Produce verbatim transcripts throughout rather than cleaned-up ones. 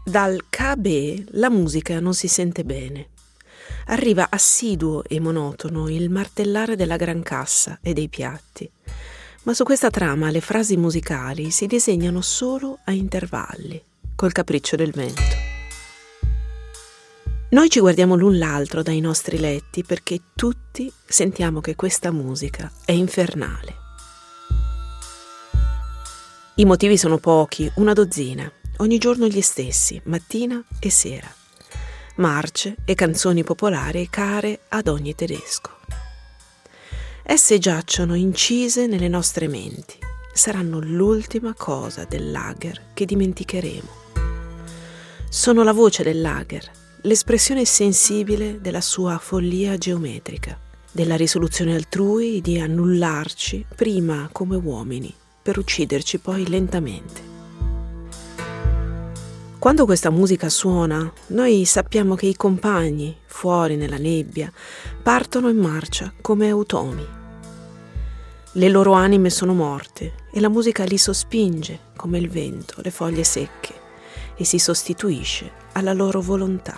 Dal K B la musica non si sente bene. Arriva assiduo e monotono il martellare della gran cassa e dei piatti, ma su questa trama le frasi musicali si disegnano solo a intervalli, col capriccio del vento. Noi ci guardiamo l'un l'altro dai nostri letti perché tutti sentiamo che questa musica è infernale. I motivi sono pochi, una dozzina, ogni giorno gli stessi, mattina e sera. Marce e canzoni popolari care ad ogni tedesco. Esse giacciono incise nelle nostre menti, saranno l'ultima cosa del lager che dimenticheremo. Sono la voce del lager, l'espressione sensibile della sua follia geometrica, della risoluzione altrui di annullarci prima come uomini, per ucciderci poi lentamente. Quando questa musica suona, noi sappiamo che i compagni, fuori nella nebbia, partono in marcia come automi. Le loro anime sono morte e la musica li sospinge, come il vento, le foglie secche, e si sostituisce alla loro volontà.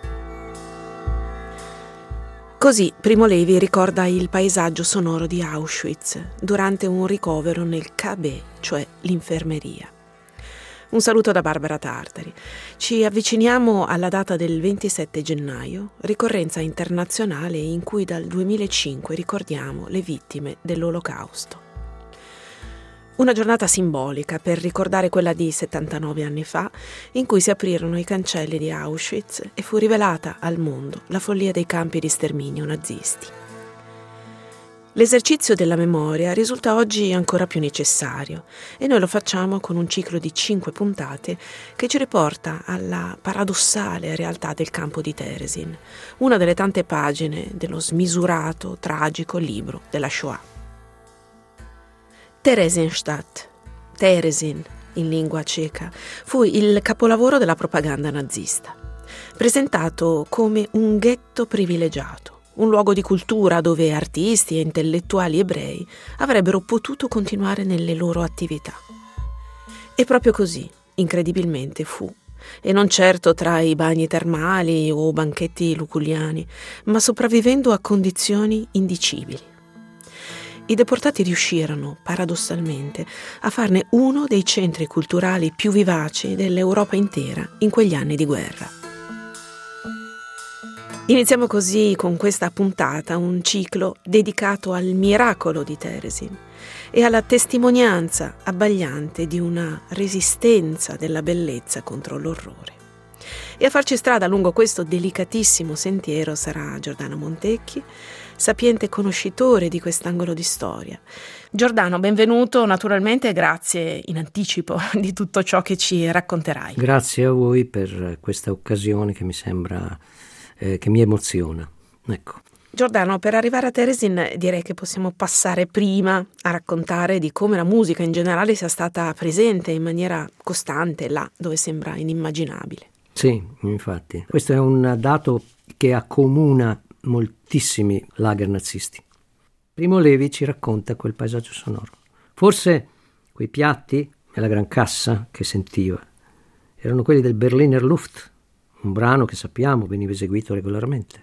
Così Primo Levi ricorda il paesaggio sonoro di Auschwitz durante un ricovero nel K B, cioè l'infermeria. Un saluto da Barbara Tartari. Ci avviciniamo alla data del ventisette gennaio, ricorrenza internazionale in cui dal duemilacinque ricordiamo le vittime dell'Olocausto. Una giornata simbolica per ricordare quella di settantanove anni fa, in cui si aprirono i cancelli di Auschwitz e fu rivelata al mondo la follia dei campi di sterminio nazisti. L'esercizio della memoria risulta oggi ancora più necessario e noi lo facciamo con un ciclo di cinque puntate che ci riporta alla paradossale realtà del campo di Terezin, una delle tante pagine dello smisurato, tragico libro della Shoah. Theresienstadt, Terezin in lingua ceca, fu il capolavoro della propaganda nazista, presentato come un ghetto privilegiato, un luogo di cultura dove artisti e intellettuali ebrei avrebbero potuto continuare nelle loro attività. E proprio così, incredibilmente, fu, e non certo tra i bagni termali o banchetti luculliani, ma sopravvivendo a condizioni indicibili. I deportati riuscirono, paradossalmente, a farne uno dei centri culturali più vivaci dell'Europa intera in quegli anni di guerra. Iniziamo così con questa puntata un ciclo dedicato al miracolo di Terezin e alla testimonianza abbagliante di una resistenza della bellezza contro l'orrore. E a farci strada lungo questo delicatissimo sentiero sarà Giordano Montecchi, sapiente conoscitore di quest'angolo di storia. Giordano, benvenuto naturalmente e grazie in anticipo di tutto ciò che ci racconterai. Grazie a voi per questa occasione che mi sembra... Eh, che mi emoziona. Ecco. Giordano, per arrivare a Terezin direi che possiamo passare prima a raccontare di come la musica in generale sia stata presente in maniera costante là dove sembra inimmaginabile. Sì, infatti. Questo è un dato che accomuna moltissimi lager nazisti. Primo Levi ci racconta quel paesaggio sonoro. Forse quei piatti e la gran cassa che sentiva erano quelli del Berliner Luft, un brano che sappiamo veniva eseguito regolarmente.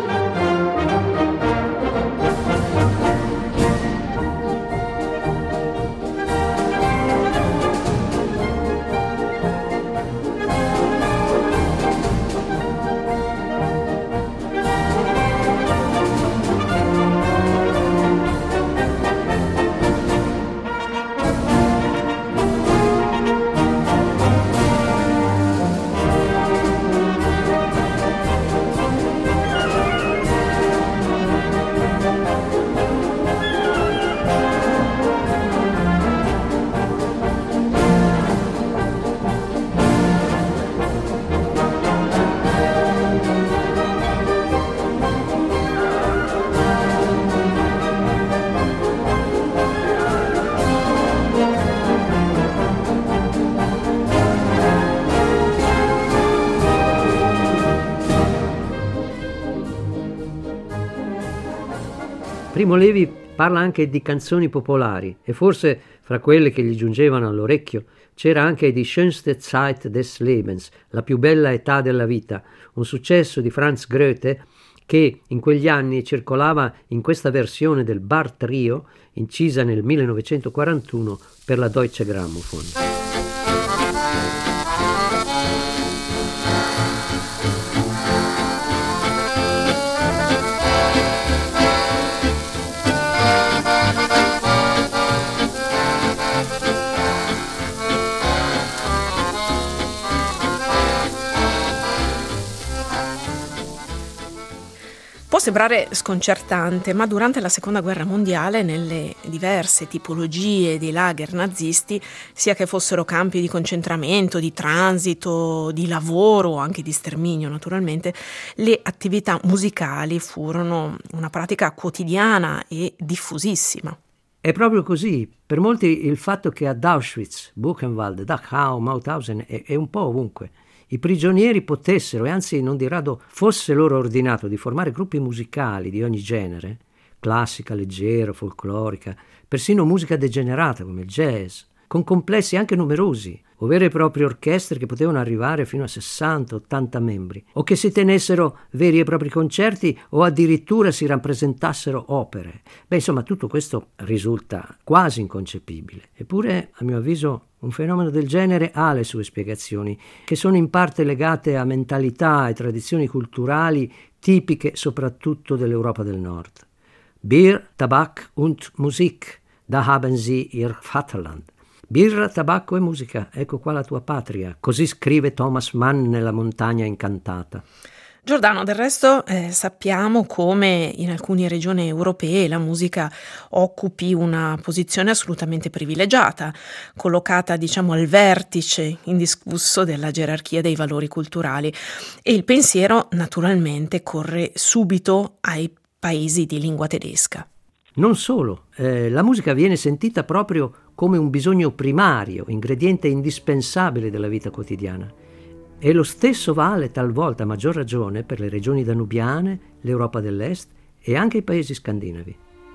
Primo Levi parla anche di canzoni popolari e forse fra quelle che gli giungevano all'orecchio C'era anche Die schönste Zeit des Lebens, la più bella età della vita, un successo di Franz Goethe che in quegli anni circolava in questa versione del Bar Trio, incisa nel millenovecentoquarantuno per la Deutsche Grammophon. Può sembrare sconcertante, ma durante la Seconda Guerra Mondiale, nelle diverse tipologie di lager nazisti, sia che fossero campi di concentramento, di transito, di lavoro o anche di sterminio naturalmente, le attività musicali furono una pratica quotidiana e diffusissima. È proprio così. Per molti il fatto che ad Auschwitz, Buchenwald, Dachau, Mauthausen è, è un po' ovunque. I prigionieri potessero, e anzi non di rado fosse loro ordinato, di formare gruppi musicali di ogni genere, classica, leggera, folclorica, persino musica degenerata come il jazz, con complessi anche numerosi, o vere e proprie orchestre che potevano arrivare fino a sessanta ottanta membri, o che si tenessero veri e propri concerti o addirittura si rappresentassero opere. Beh, insomma, tutto questo risulta quasi inconcepibile. Eppure, a mio avviso, un fenomeno del genere ha le sue spiegazioni, che sono in parte legate a mentalità e tradizioni culturali tipiche soprattutto dell'Europa del Nord. Bier, Tabak und Musik, da haben Sie Ihr Vaterland. Birra, tabacco e musica, ecco qua la tua patria, così scrive Thomas Mann nella Montagna Incantata. Giordano, del resto eh, sappiamo come in alcune regioni europee la musica occupi una posizione assolutamente privilegiata, collocata diciamo al vertice indiscusso della gerarchia dei valori culturali, e il pensiero naturalmente corre subito ai paesi di lingua tedesca. Non solo, eh, la musica viene sentita proprio come un bisogno primario, ingrediente indispensabile della vita quotidiana. E lo stesso vale talvolta, a maggior ragione, per le regioni danubiane, l'Europa dell'Est e anche i paesi scandinavi.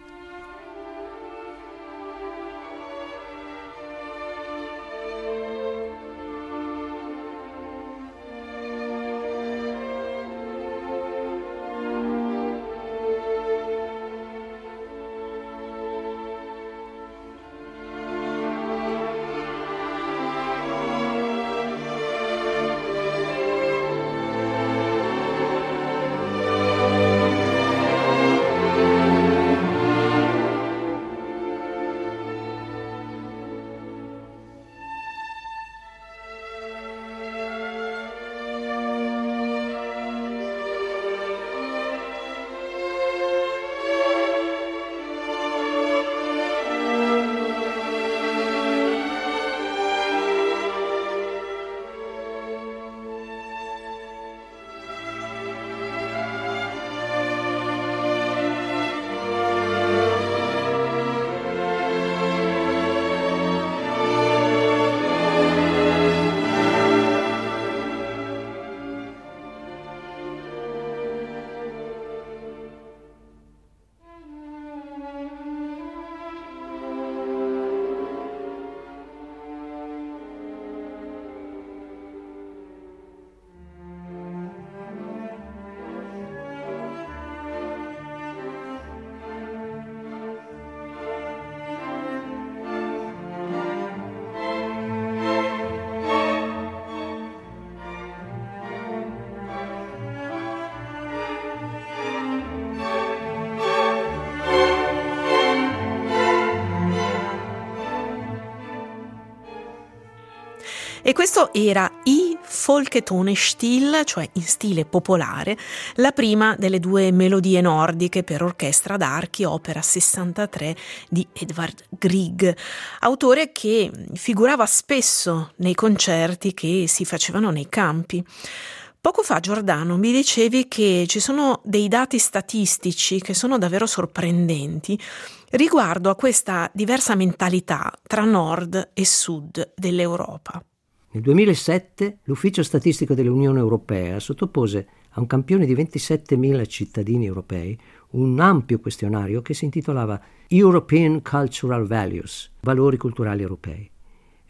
E questo era I Folketone Stil, cioè in stile popolare, la prima delle due melodie nordiche per orchestra d'archi, opera sessantatré di Edvard Grieg, autore che figurava spesso nei concerti che si facevano nei campi. Poco fa, Giordano, mi dicevi che ci sono dei dati statistici che sono davvero sorprendenti riguardo a questa diversa mentalità tra nord e sud dell'Europa. Nel duemilasette l'Ufficio Statistico dell'Unione Europea sottopose a un campione di ventisettemila cittadini europei un ampio questionario che si intitolava European Cultural Values, valori culturali europei.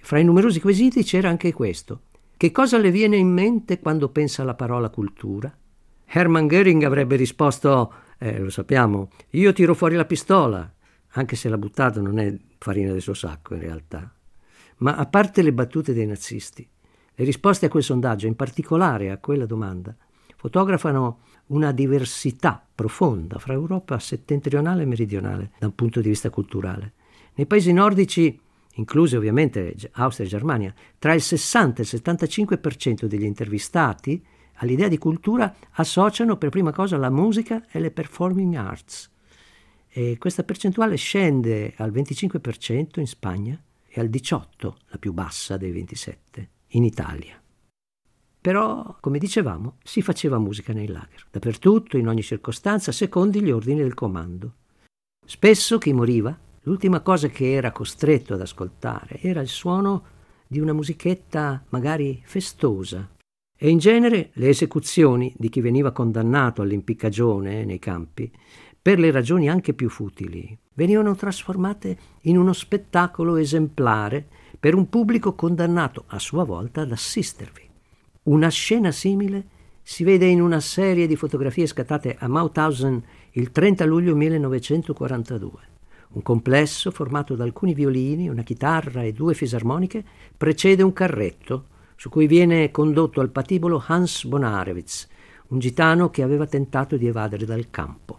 Fra i numerosi quesiti c'era anche questo: che cosa le viene in mente quando pensa alla parola cultura? Hermann Göring avrebbe risposto, eh, lo sappiamo, io tiro fuori la pistola, anche se la buttata non è farina del suo sacco in realtà. Ma a parte le battute dei nazisti, le risposte a quel sondaggio, in particolare a quella domanda, fotografano una diversità profonda fra Europa settentrionale e meridionale da un punto di vista culturale. Nei paesi nordici, incluse ovviamente Austria e Germania, tra il sessanta e il settantacinque per cento degli intervistati all'idea di cultura associano per prima cosa la musica e le performing arts. E questa percentuale scende al venticinque per cento in Spagna e al diciotto per cento, la più bassa dei ventisette, in Italia. Però, come dicevamo, si faceva musica nei lager, dappertutto, in ogni circostanza, secondo gli ordini del comando. Spesso chi moriva, l'ultima cosa che era costretto ad ascoltare era il suono di una musichetta magari festosa. E in genere le esecuzioni di chi veniva condannato all'impiccagione nei campi, per le ragioni anche più futili, venivano trasformate in uno spettacolo esemplare per un pubblico condannato a sua volta ad assistervi. Una scena simile si vede in una serie di fotografie scattate a Mauthausen il trenta luglio millenovecentoquarantadue. Un complesso formato da alcuni violini, una chitarra e due fisarmoniche precede un carretto su cui viene condotto al patibolo Hans Bonarewitz, un gitano che aveva tentato di evadere dal campo.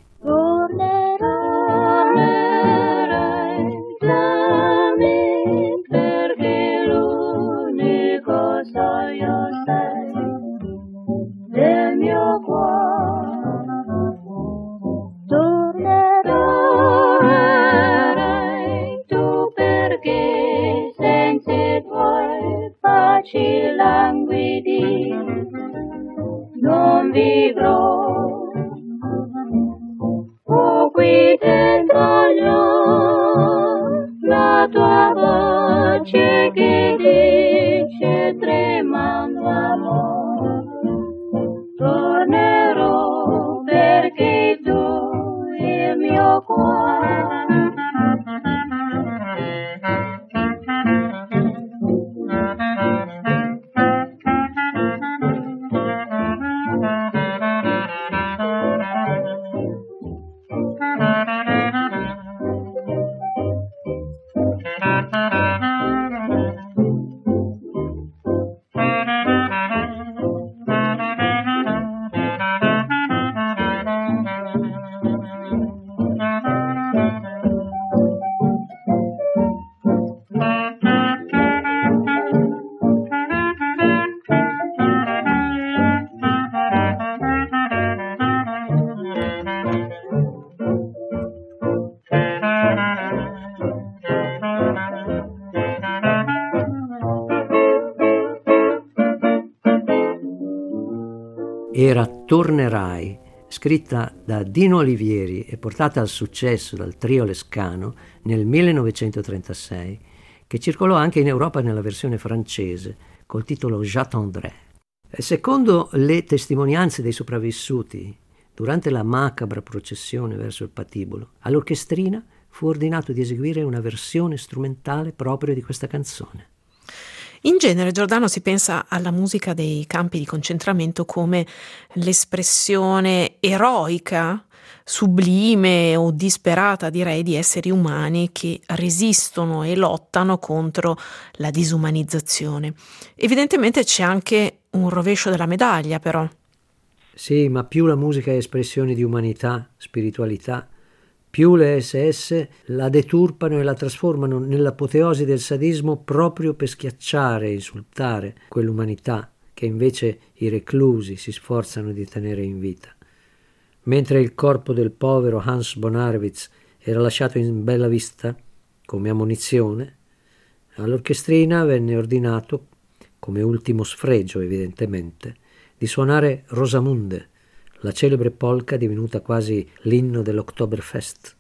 Non vivrò oh, qui dentro la tua voce che dice tremando amore, tornerò perché tu il mio cuore. Era Tornerai, scritta da Dino Olivieri e portata al successo dal trio Lescano nel millenovecentotrentasei, che circolò anche in Europa nella versione francese col titolo J'attendrai. Secondo le testimonianze dei sopravvissuti, durante la macabra processione verso il patibolo, all'orchestrina fu ordinato di eseguire una versione strumentale proprio di questa canzone. In genere, Giordano, si pensa alla musica dei campi di concentramento come l'espressione eroica, sublime o disperata, direi, di esseri umani che resistono e lottano contro la disumanizzazione. Evidentemente c'è anche un rovescio della medaglia, però. Sì, ma più la musica è espressione di umanità, spiritualità, più le esse esse la deturpano e la trasformano nell'apoteosi del sadismo proprio per schiacciare e insultare quell'umanità che invece i reclusi si sforzano di tenere in vita. Mentre il corpo del povero Hans Bonarewitz era lasciato in bella vista come ammonizione, all'orchestrina venne ordinato, come ultimo sfregio evidentemente, di suonare Rosamunde, la celebre polka divenuta quasi l'inno dell'Oktoberfest.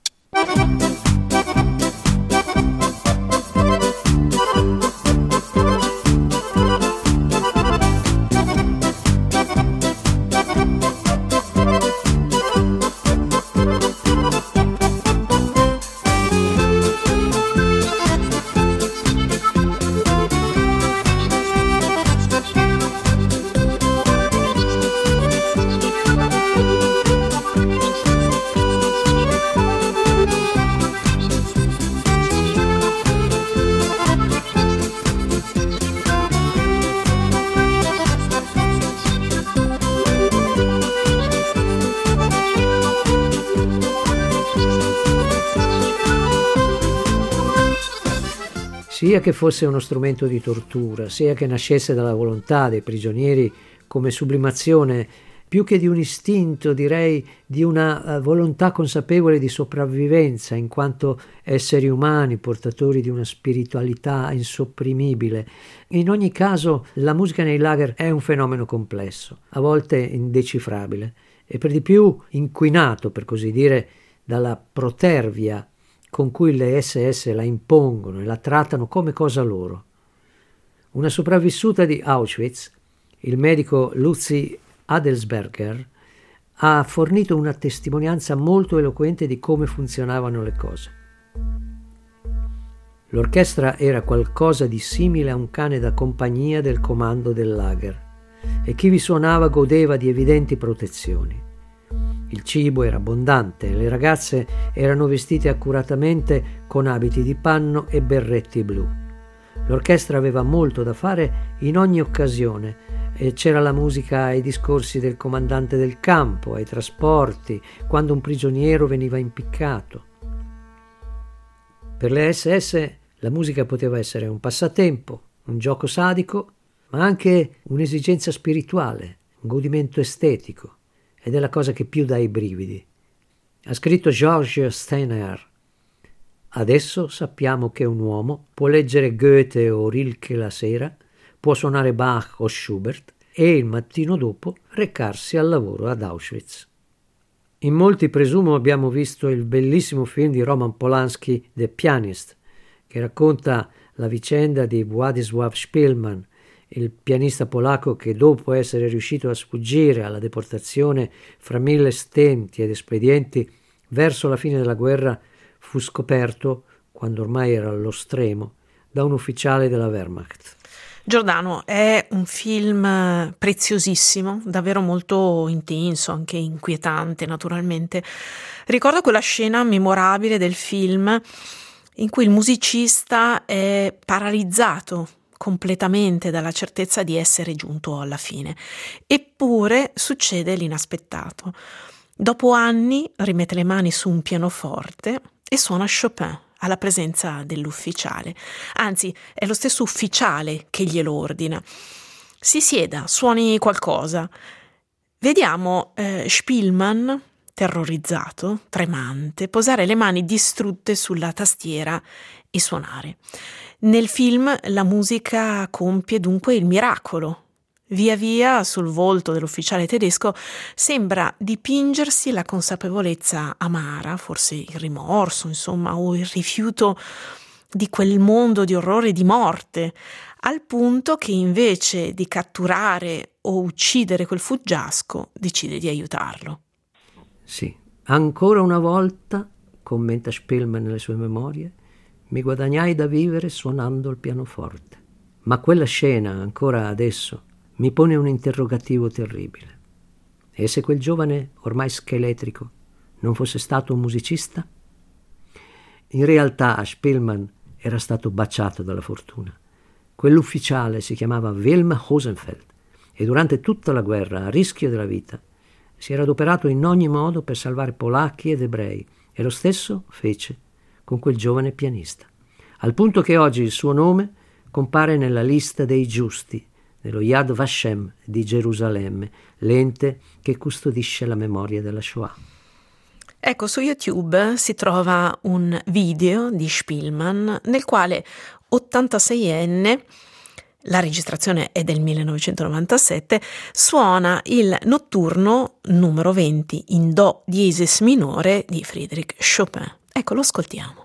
sia che fosse uno strumento di tortura, sia che nascesse dalla volontà dei prigionieri come sublimazione, più che di un istinto, direi di una volontà consapevole di sopravvivenza, in quanto esseri umani, portatori di una spiritualità insopprimibile. In ogni caso, la musica nei lager è un fenomeno complesso, a volte indecifrabile, e per di più inquinato, per così dire, dalla protervia con cui le esse esse la impongono e la trattano come cosa loro. Una sopravvissuta di Auschwitz, il medico Lucy Adelsberger, ha fornito una testimonianza molto eloquente di come funzionavano le cose. L'orchestra era qualcosa di simile a un cane da compagnia del comando del lager e chi vi suonava godeva di evidenti protezioni. Il cibo era abbondante e le ragazze erano vestite accuratamente con abiti di panno e berretti blu. L'orchestra aveva molto da fare in ogni occasione e c'era la musica ai discorsi del comandante del campo, ai trasporti, quando un prigioniero veniva impiccato. Per le esse esse la musica poteva essere un passatempo, un gioco sadico, ma anche un'esigenza spirituale, un godimento estetico, ed è la cosa che più dà i brividi. Ha scritto Georges Steiner: adesso sappiamo che un uomo può leggere Goethe o Rilke la sera, può suonare Bach o Schubert e il mattino dopo recarsi al lavoro ad Auschwitz. In molti, presumo, abbiamo visto il bellissimo film di Roman Polanski, The Pianist, che racconta la vicenda di Władysław Szpilman, il pianista polacco che dopo essere riuscito a sfuggire alla deportazione fra mille stenti ed espedienti verso la fine della guerra fu scoperto, quando ormai era allo stremo, da un ufficiale della Wehrmacht. Giordano, è un film preziosissimo, davvero molto intenso, anche inquietante naturalmente. Ricordo quella scena memorabile del film in cui il musicista è paralizzato completamente dalla certezza di essere giunto alla fine. Eppure succede l'inaspettato. Dopo anni rimette le mani su un pianoforte e suona Chopin alla presenza dell'ufficiale. Anzi, è lo stesso ufficiale che glielo ordina. Si sieda, suoni qualcosa. Vediamo eh, Szpilman, terrorizzato, tremante, posare le mani distrutte sulla tastiera e suonare. Nel film la musica compie dunque il miracolo. Via via sul volto dell'ufficiale tedesco sembra dipingersi la consapevolezza amara, forse il rimorso, insomma, o il rifiuto di quel mondo di orrore e di morte, al punto che invece di catturare o uccidere quel fuggiasco decide di aiutarlo. Sì, ancora una volta, commenta Szpilman nelle sue memorie, mi guadagnai da vivere suonando il pianoforte. Ma quella scena, ancora adesso, mi pone un interrogativo terribile. E se quel giovane, ormai scheletrico, non fosse stato un musicista? In realtà Szpilman era stato baciato dalla fortuna. Quell'ufficiale si chiamava Wilm Hosenfeld e durante tutta la guerra, a rischio della vita, si era adoperato in ogni modo per salvare polacchi ed ebrei, e lo stesso fece con quel giovane pianista, al punto che oggi il suo nome compare nella lista dei giusti dello Yad Vashem di Gerusalemme, l'ente che custodisce la memoria della Shoah. Ecco, su YouTube si trova un video di Szpilman nel quale ottantaseienne, la registrazione è del millenovecentonovantasette, suona il notturno numero venti in Do diesis minore di Friedrich Chopin. Ecco, lo ascoltiamo.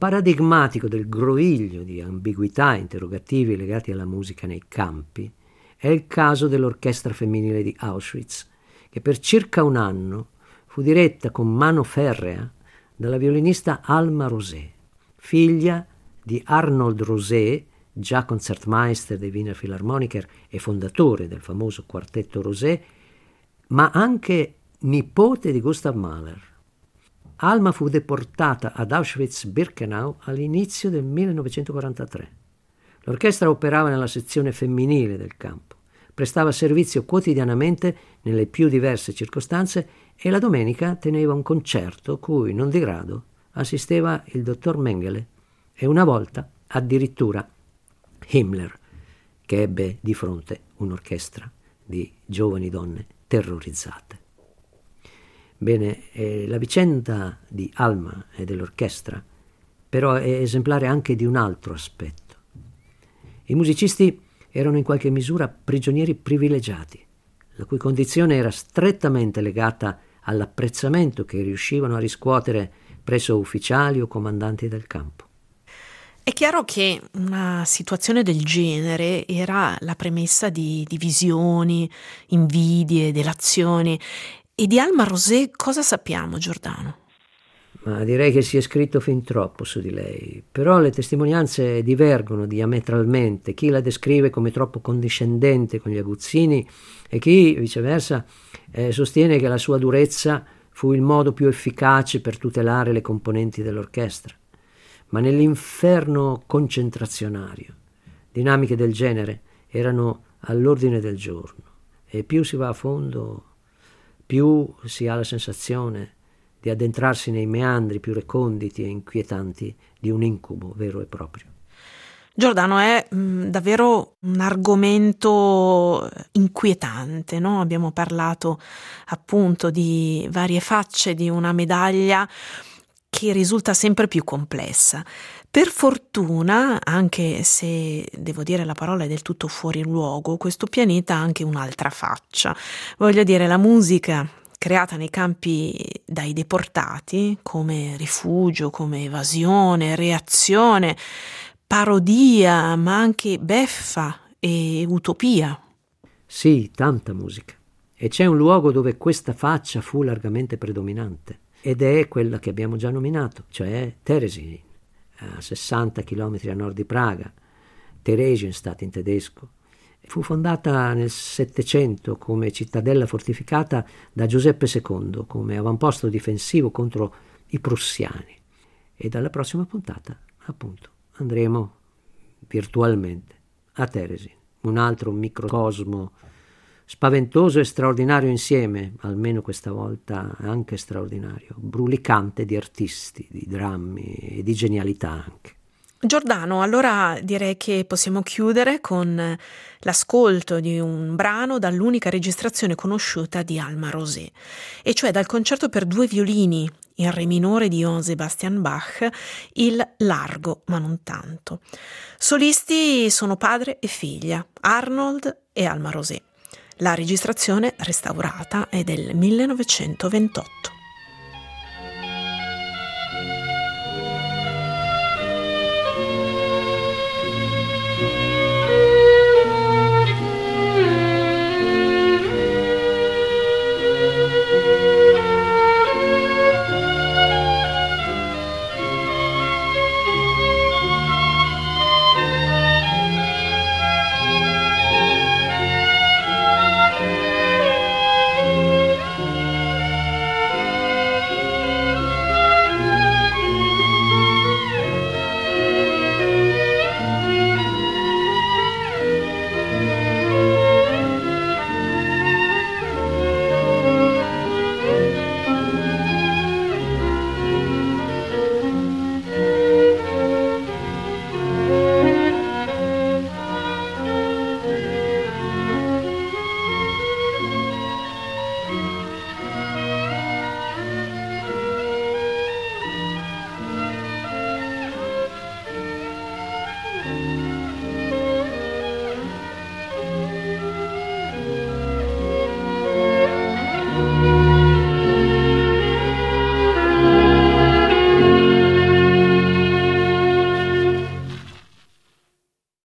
paradigmatico del groviglio di ambiguità e interrogativi legati alla musica nei campi è il caso dell'orchestra femminile di Auschwitz, che per circa un anno fu diretta con mano ferrea dalla violinista Alma Rosé, figlia di Arnold Rosé, già concertmeister dei Wiener Philharmoniker e fondatore del famoso quartetto Rosé, ma anche nipote di Gustav Mahler. Alma fu deportata ad Auschwitz-Birkenau all'inizio del millenovecentoquarantatré. L'orchestra operava nella sezione femminile del campo, prestava servizio quotidianamente nelle più diverse circostanze e la domenica teneva un concerto cui, non di rado, assisteva il dottor Mengele e una volta addirittura Himmler, che ebbe di fronte un'orchestra di giovani donne terrorizzate. Bene, eh, la vicenda di Alma e dell'orchestra però è esemplare anche di un altro aspetto. I musicisti erano in qualche misura prigionieri privilegiati, la cui condizione era strettamente legata all'apprezzamento che riuscivano a riscuotere presso ufficiali o comandanti del campo. È chiaro che una situazione del genere era la premessa di divisioni, invidie, delazioni. E di Alma Rosé cosa sappiamo, Giordano? Ma direi che si è scritto fin troppo su di lei, però le testimonianze divergono diametralmente. Chi la descrive come troppo condiscendente con gli aguzzini e chi, viceversa, eh, sostiene che la sua durezza fu il modo più efficace per tutelare le componenti dell'orchestra. Ma nell'inferno concentrazionario dinamiche del genere erano all'ordine del giorno e più si va a fondo, più si ha la sensazione di addentrarsi nei meandri più reconditi e inquietanti di un incubo vero e proprio. Giordano, è mh, davvero un argomento inquietante, no? Abbiamo parlato appunto di varie facce di una medaglia che risulta sempre più complessa. Per fortuna, anche se devo dire la parola è del tutto fuori luogo, questo pianeta ha anche un'altra faccia. Voglio dire, la musica creata nei campi dai deportati, come rifugio, come evasione, reazione, parodia, ma anche beffa e utopia. Sì, tanta musica. E c'è un luogo dove questa faccia fu largamente predominante, ed è quella che abbiamo già nominato, cioè Teresin, a sessanta chilometri a nord di Praga, Theresienstadt in tedesco. Fu fondata nel Settecento come cittadella fortificata da Giuseppe secondo, come avamposto difensivo contro i prussiani. E dalla prossima puntata, appunto, andremo virtualmente a Teresin, un altro microcosmo spaventoso e straordinario insieme, almeno questa volta anche straordinario, brulicante di artisti, di drammi e di genialità anche. Giordano, allora direi che possiamo chiudere con l'ascolto di un brano dall'unica registrazione conosciuta di Alma Rosé, e cioè dal concerto per due violini in re minore di Johann Sebastian Bach, il Largo ma non tanto. Solisti sono padre e figlia, Arnold e Alma Rosé. La registrazione restaurata è del millenovecentoventotto.